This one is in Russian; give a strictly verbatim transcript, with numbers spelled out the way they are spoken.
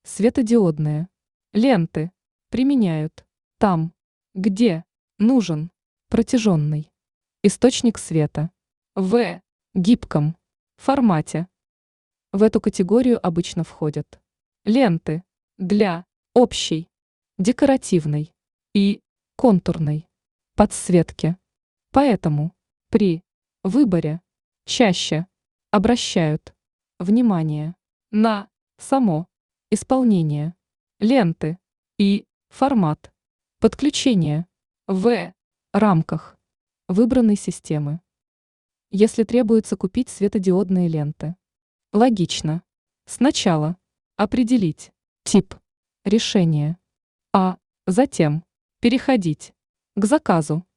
Светодиодные ленты применяют там, где нужен протяженный источник света в гибком формате. В эту категорию обычно входят ленты для общей, декоративной и контурной подсветки. Поэтому при выборе чаще обращают внимание на само исполнение ленты и формат подключения в рамках выбранной системы. Если требуется купить светодиодные ленты, логично сначала определить тип решения, а затем переходить к заказу.